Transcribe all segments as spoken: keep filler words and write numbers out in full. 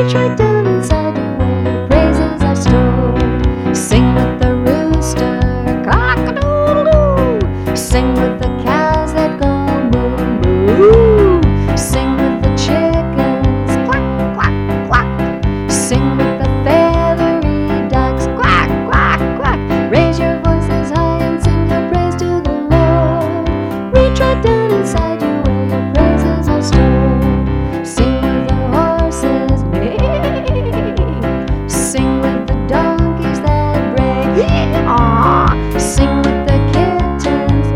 Reach right down inside you where your praises are stored. Sing with the rooster, cock-a-doodle-doo. Sing with the cows that go moo moo. Sing with the chickens, quack quack quack. Sing with the feathery ducks, quack quack quack. Raise your voices high and sing your praise to the Lord. Reach right down inside you where your praises are stored. Sing with the horses, neigh. Sing with the donkeys that bray, yee-haw. Sing with the kittens,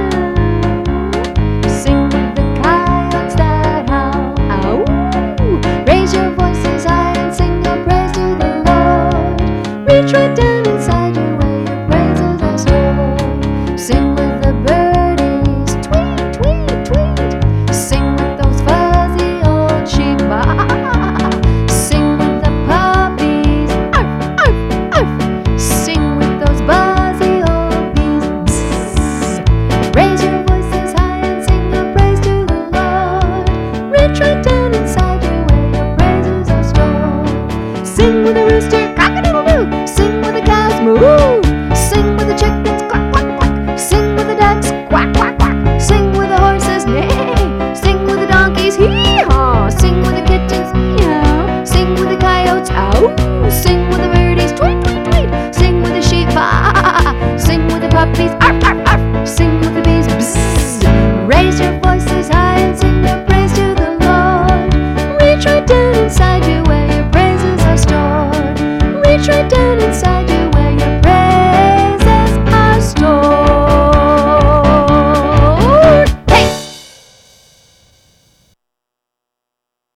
meow. Sing with the coyotes that howl, ow. Raise your voices high and sing your praise to the Lord. Reach right down